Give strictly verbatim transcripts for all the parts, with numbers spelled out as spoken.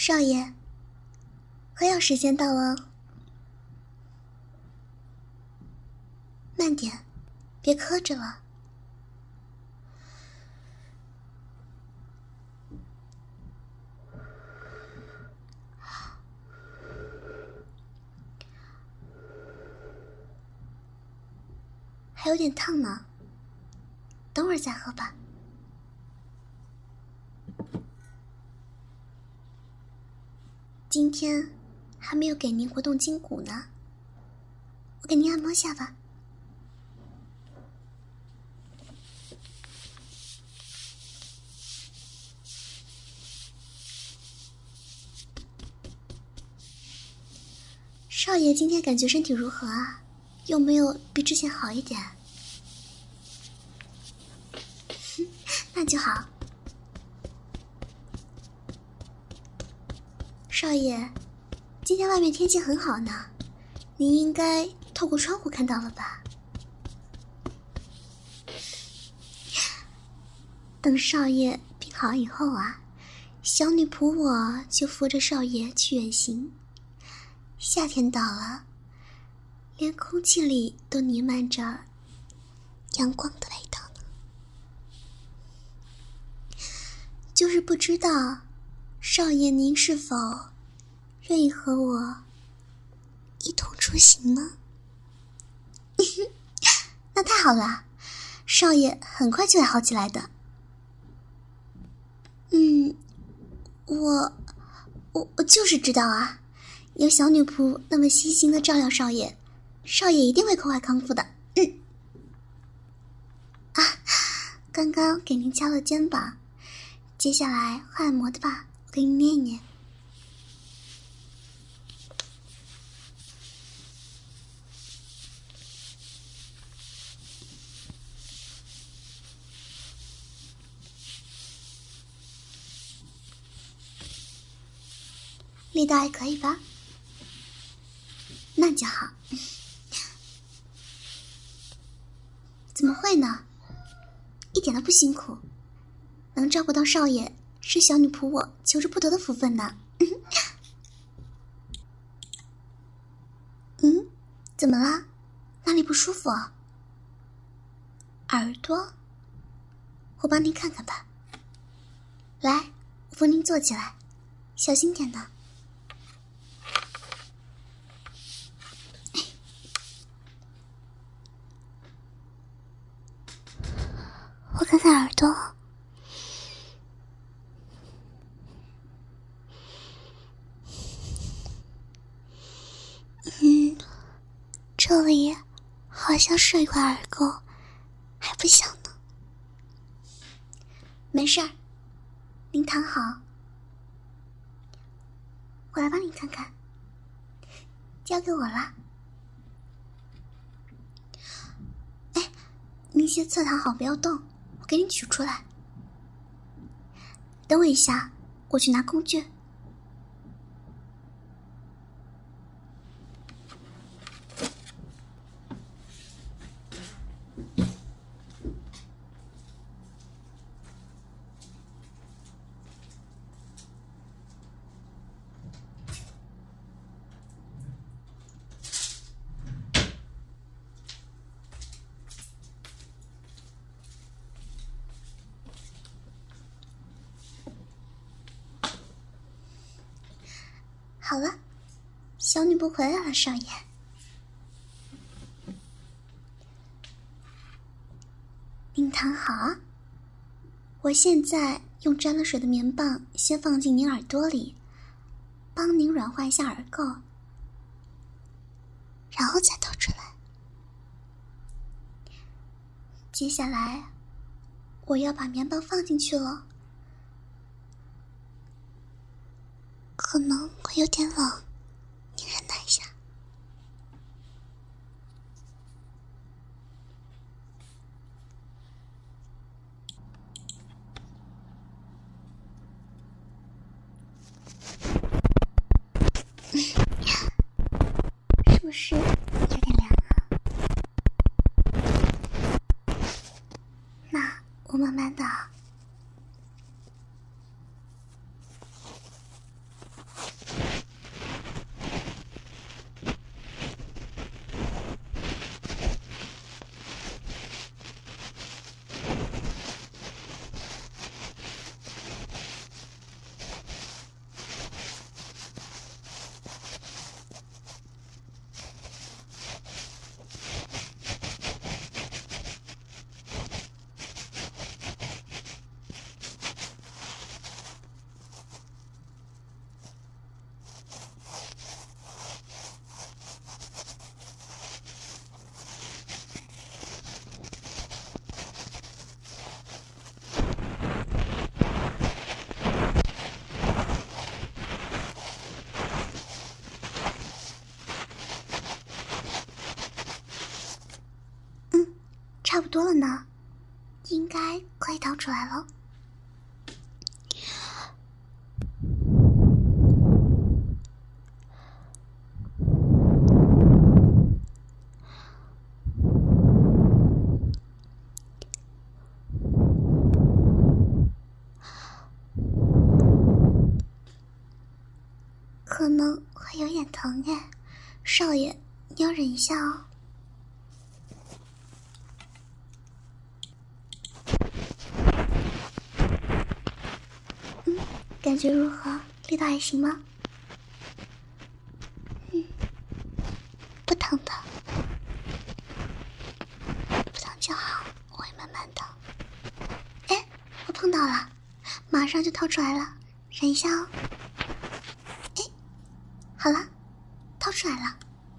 少爷，喝药时间到了，慢点，别磕着了。还有点烫呢，等会儿再喝吧。今天还没有给您活动筋骨呢，我给您按摩下吧。少爷今天感觉身体如何啊？有没有比之前好一点？那就好。少爷，今天外面天气很好呢，您应该透过窗户看到了吧？等少爷病好以后啊，小女仆我就扶着少爷去远行。夏天到了，连空气里都弥漫着阳光的味道呢。就是不知道少爷您是否愿意和我一同出行呢？那太好了，少爷很快就会好起来的。嗯，我我我就是知道啊，有小女仆那么悉心的照料少爷，少爷一定会快快康复的。嗯，啊，刚刚给您敲了肩膀，接下来换按摩的吧，我给您捏一捏。力道还可以吧？那就好。怎么会呢？一点都不辛苦，能照顾到少爷是小女仆我求之不得的福分呢。嗯，怎么了？哪里不舒服啊？耳朵？我帮您看看吧。来，我扶您坐起来，小心点的。我看看耳朵。嗯，这里好像是一块耳垢，还不小呢。没事儿，您躺好，我来帮您看看。交给我了。哎，您先侧躺好，不要动，我给你取出来。等我一下，我去拿工具。好了，小女仆回来了，少爷。您躺好啊，我现在用沾了水的棉棒先放进您耳朵里，帮您软化一下耳垢，然后再掏出来。接下来我要把棉棒放进去了，可能会有点冷，你忍耐一下。是不是有点凉啊？那我慢慢的。 不多了呢，应该可以掏出来了。可能会有点疼哎，少爷，你要忍一下哦。嗯，感觉如何？力道还行吗？嗯，不疼的，不疼就好，我会慢慢的。哎，我碰到了，马上就掏出来了，忍一下哦。哎，好了，掏出来了。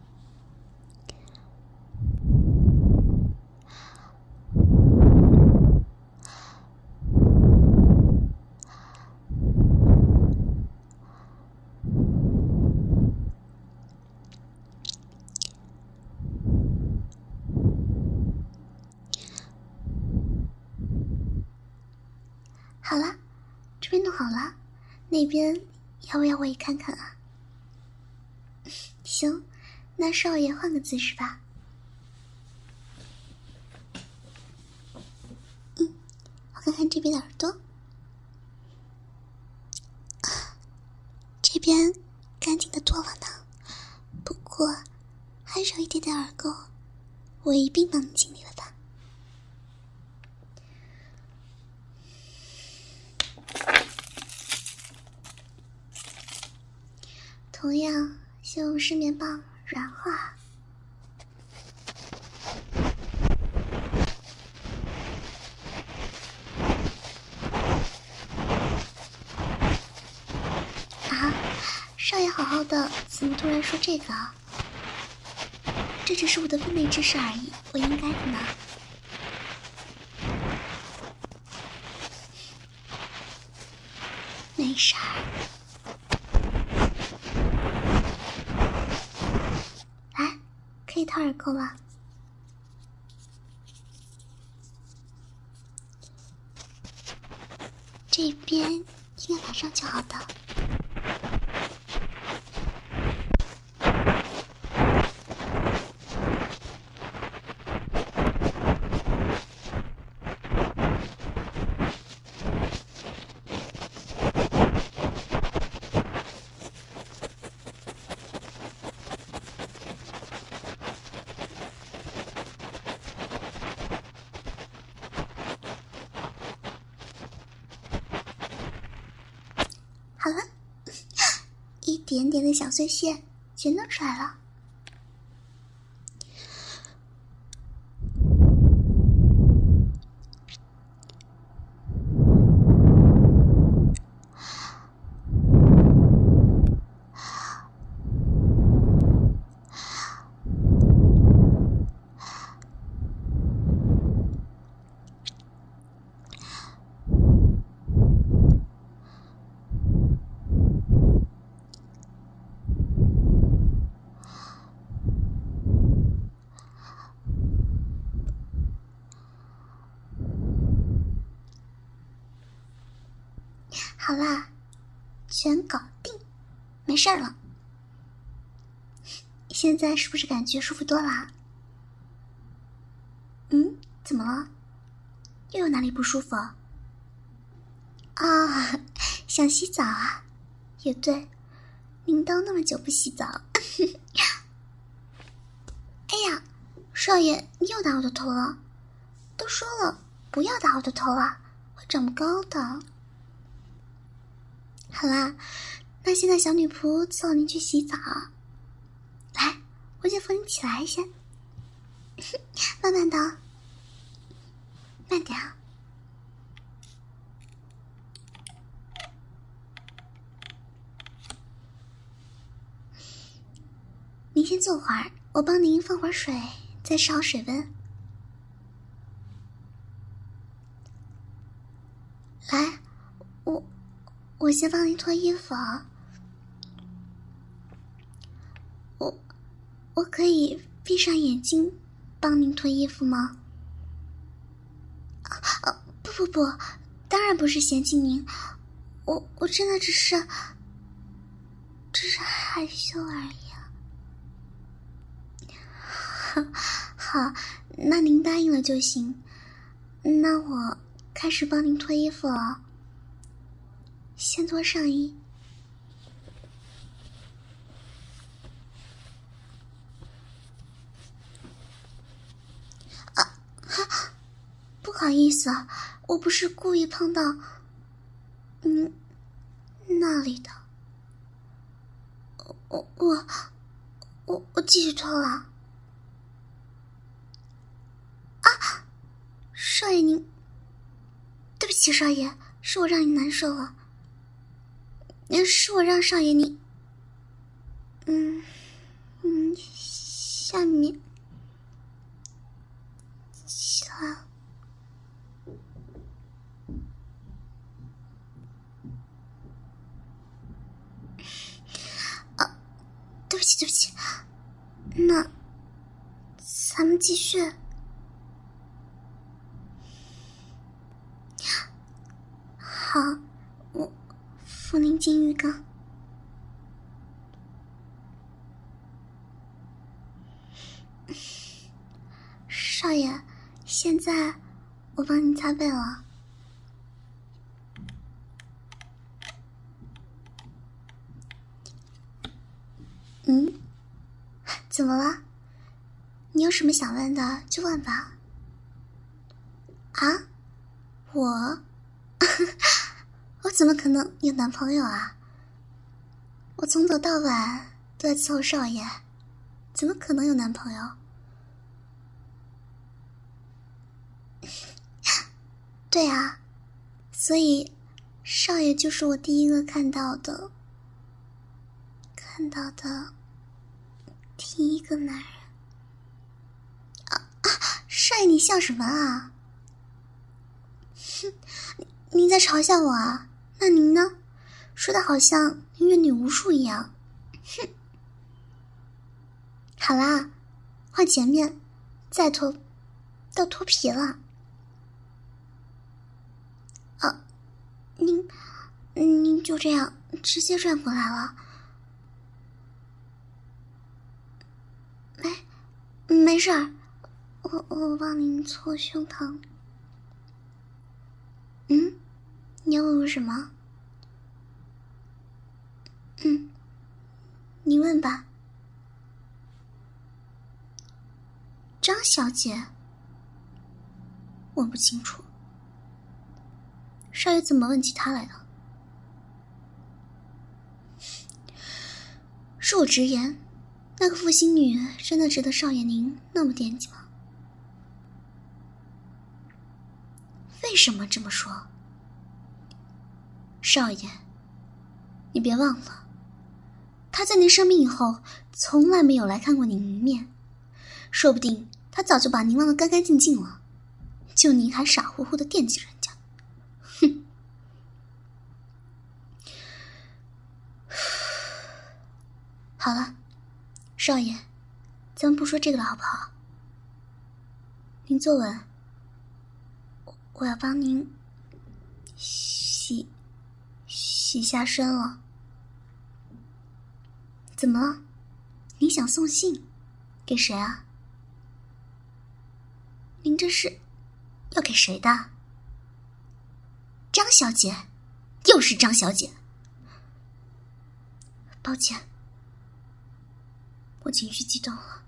好了，这边弄好了，那边要不要我也看看啊？行，那少爷换个姿势吧。嗯，我看看这边的耳朵，这边干净的多了呢，不过还少一点点耳垢，我一并帮你清理了它。同样先用湿棉棒软化。啊，少爷好好的，怎么突然说这个啊？这只是我的分内之事而已，我应该的呢。没事儿。来，可以掏耳垢了。这边应该马上就好的。好了，一点点的小碎屑全都出来了。好啦，全搞定，没事了。现在是不是感觉舒服多了？嗯，怎么了？又有哪里不舒服啊？啊，想洗澡啊？也对，您都那么久不洗澡。哎呀，少爷，你又打我的头了！都说了不要打我的头啊，会长不高的。好啦，那现在小女仆伺候您去洗澡。来，我先扶你起来先，慢慢的，慢点啊。您先坐会儿，我帮您放会儿水，再试好水温。来，我我先帮您脱衣服啊。我我可以闭上眼睛帮您脱衣服吗？ 不不，当然不是嫌弃您，我我真的只是只是害羞而已啊。好，好，那您答应了就行。那我开始帮您脱衣服了，先脱上衣。啊，哈，不好意思啊，我不是故意碰到嗯那里的。我我我我继续脱了。啊，少爷您，对不起，少爷，是我让您难受了，是我让少爷您，嗯嗯，下面起来了。啊，对不起，对不起，那咱们继续。好，我扶您进浴缸。少爷，现在我帮您擦背了。嗯，怎么了？你有什么想问的就问吧。啊，我我怎么可能有男朋友啊？我从早到晚都在伺候少爷，怎么可能有男朋友？对啊，所以少爷就是我第一个看到的看到的第一个男人。啊啊！少爷，你笑什么啊？哼，您在嘲笑我啊？那您呢？说的好像您阅女无数一样。哼！好啦，换前面，再脱，到脱皮了。啊，您，您就这样直接转过来了？没，没事儿，我我帮您搓胸膛。嗯，你要问我什么？嗯，你问吧。张小姐，我不清楚。少爷怎么问起他来的？恕我直言，那个负心女真的值得少爷您那么惦记吗？为什么这么说？少爷，你别忘了，他在您生病以后从来没有来看过您一面，说不定他早就把您忘得干干净净了，就您还傻乎乎的惦记人家。哼！好了，少爷，咱们不说这个了好不好？您坐稳，我要帮您洗洗下身了。怎么了？您想送信给谁啊？您这是要给谁的？张小姐，又是张小姐。抱歉，我情绪激动了。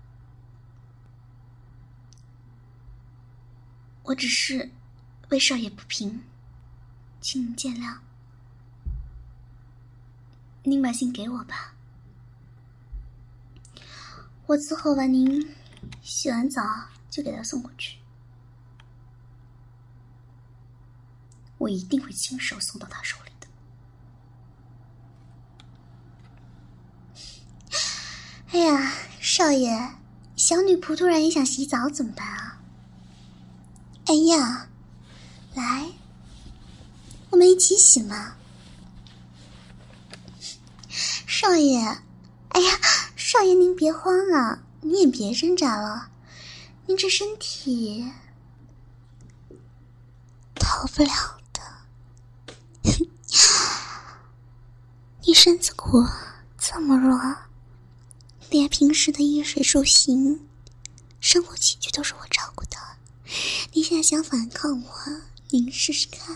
我只是为少爷不平，请您见谅。您把信给我吧，我伺候完您，洗完澡就给他送过去。我一定会亲手送到他手里的。哎呀，少爷，小女仆突然也想洗澡怎么办啊？哎呀，来，我们一起洗嘛。少爷，哎呀，少爷您别慌啊，你也别挣扎了，您这身体……疼逃不了的。你身子骨这么弱，连平时的衣食住行、生活起居都是我照顾的。你现在想反抗我，你试试看。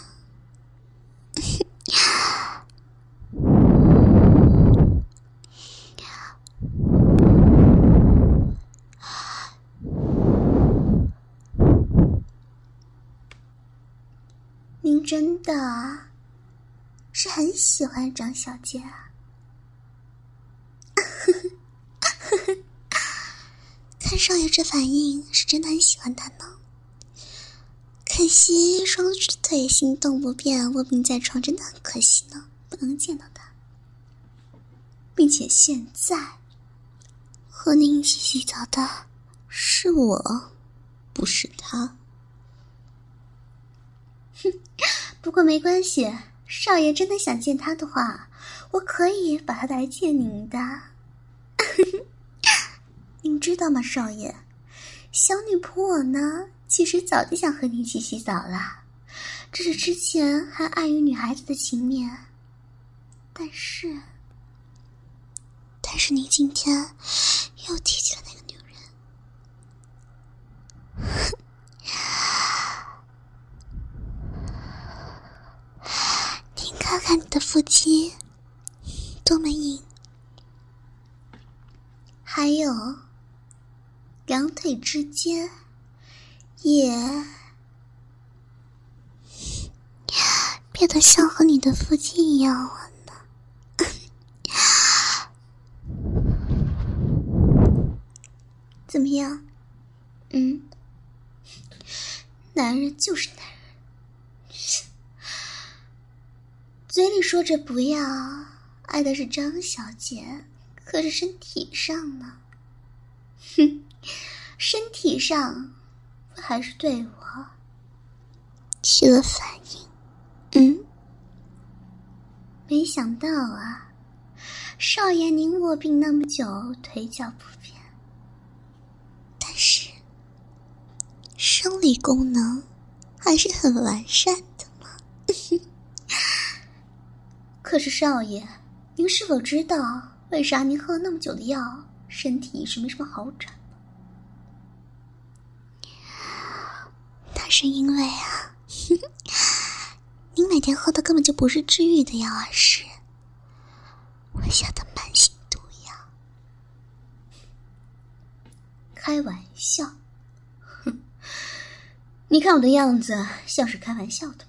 您真的是很喜欢张小姐啊？看少爷这反应，是真的很喜欢她呢。可惜双只腿行动不便，卧病在床，真的很可惜呢，不能见到她。并且现在和您一起洗澡的是我，不是她。哼，不过没关系，少爷真的想见她的话，我可以把她带来见您的。您知道吗，少爷，小女仆我呢，其实早就想和你一起洗澡了，只是之前还碍于女孩子的情面。但是，但是你今天又提起了那个女人。你看看你的腹肌多么硬，还有两腿之间也变得像和你的腹肌一样了呢。怎么样？嗯，男人就是男人，嘴里说着不要，爱的是张小姐，可是身体上呢？哼，身体上还是对我起了反应。嗯，没想到啊，少爷您卧病那么久，腿脚不便，但是生理功能还是很完善的嘛。可是少爷，您是否知道为啥您喝了那么久的药，身体一直没什么好转？那是因为啊，您每天喝的根本就不是治愈的药，而是我下的慢性毒药。开玩笑？哼，你看我的样子像是开玩笑的吗？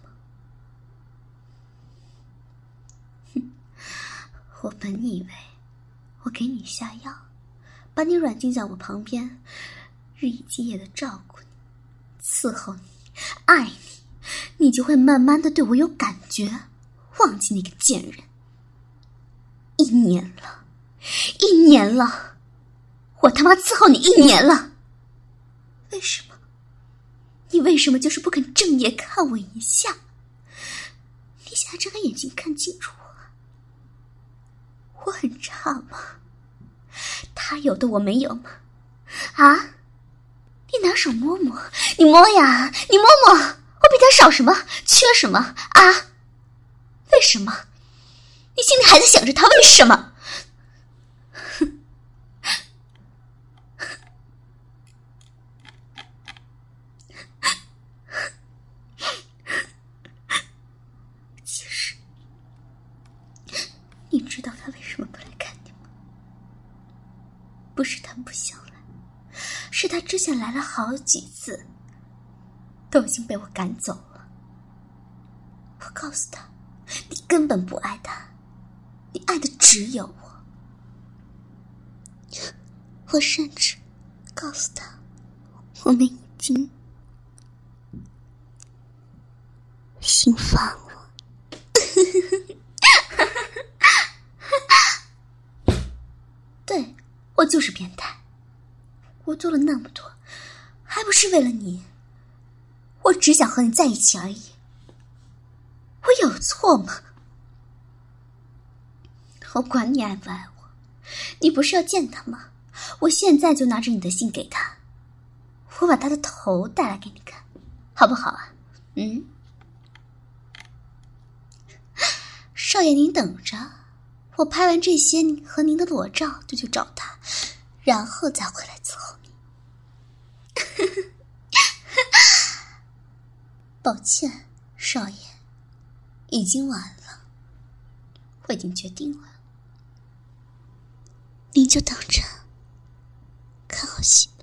哼，我本以为我给你下药，把你软禁在我旁边，日以继夜的照顾你，伺候你，爱你，你就会慢慢的对我有感觉，忘记那个贱人。一年了，一年了，我他妈伺候你一年了，为什么？你为什么就是不肯正眼看我一下？你现在睁开眼睛看清楚我，我很差吗？他有的我没有吗？啊？你拿手摸摸，你摸呀，你摸摸，我比他少什么？缺什么啊？为什么？你心里还在想着他为什么？其实，你知道他为什么不来看你吗？不是他不想来，是他之前来了好几次，都已经被我赶走了。我告诉他，你根本不爱他，你爱的只有我。我甚至告诉他，我们已经心烦了。对，我就是变态。我做了那么多，还不是为了你？我只想和你在一起而已。我有错吗？我管你爱不爱我，你不是要见他吗？我现在就拿着你的信给他，我把他的头带来给你看，好不好啊？嗯， 少爷您等着，我拍完这些和您的裸照就去找他，然后再回来伺候你。抱歉，少爷，已经晚了，我已经决定了，您就等着看好戏。